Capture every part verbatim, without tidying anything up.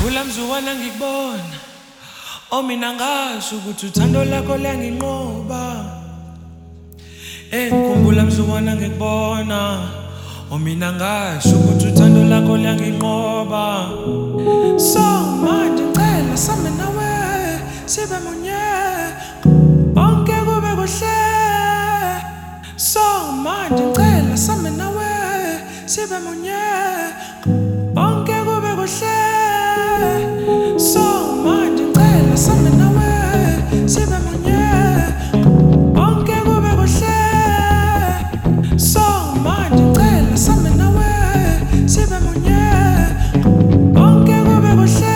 Ulamzukwana ngikubona oh mina ngasho ukuthi uthando lakho liyanginqoba eh ngikhumbula mzukwana ngikubona oh mina ngasho ukuthi uthando lakho liyanginqoba so manje ngicela same nawe sibe munye bonke kube kuhle so manje ngicela same nawe sibe munye bonke kube kuhle so manje ngicela same nawe sibe munye bonke kube kuhle so manje ngicela same nawe sibe munye bonke kube kuhle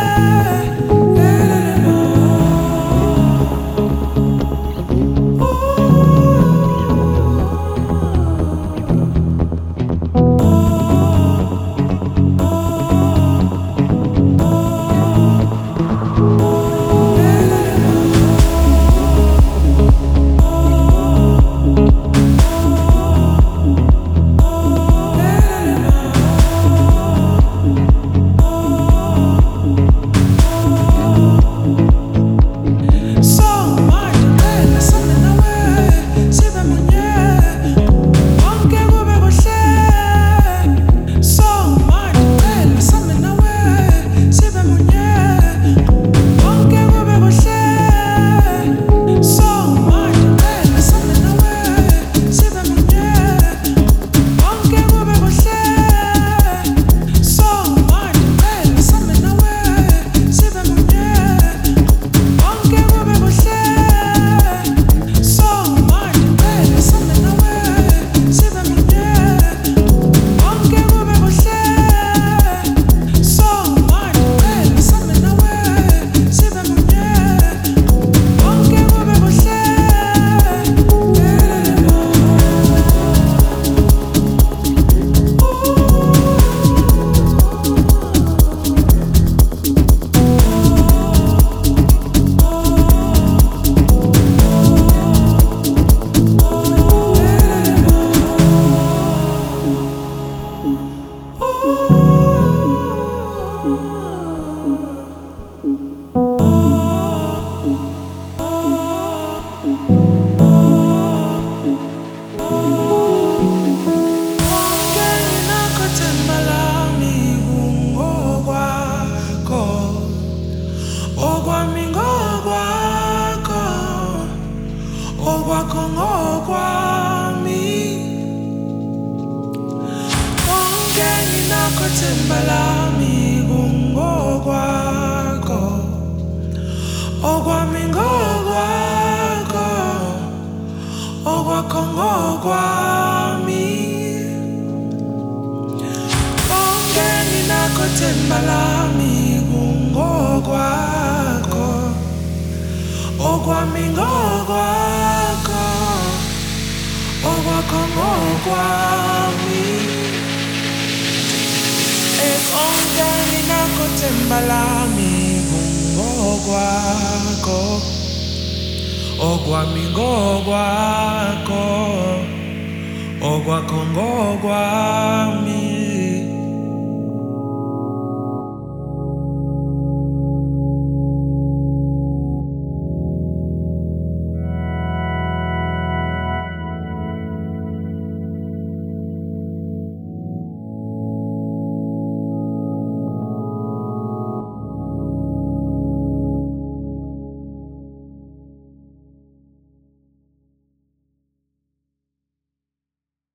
Timbalami kungokwakho okwami ngokwakho okwakho ngokwami konke nginakho timbalami kungokwakho okwami ngokwakho okwakho ngokwami konke nginakho timbalami kungokwakho okwami ngokwakho okwakho ngokwami